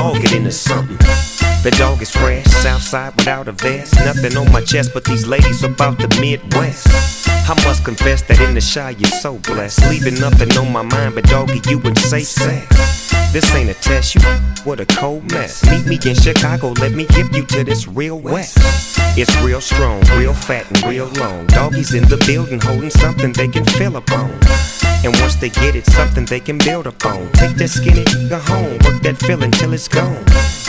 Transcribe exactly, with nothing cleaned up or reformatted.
dog it into something. The dog is fresh, Southside without a vest. Nothing on my chest but these ladies about the Midwest. I must confess that in the shy you're so blessed. Leaving nothing on my mind but doggy, you would say sex. This ain't a test, you what a cold mess. Meet me in Chicago, let me hip you to this real West. It's real strong, real fat and real long. Doggies in the building holding something they can fill upon. And once they get it, something they can build upon. Take that skinny, go home, work that feeling till it's gone.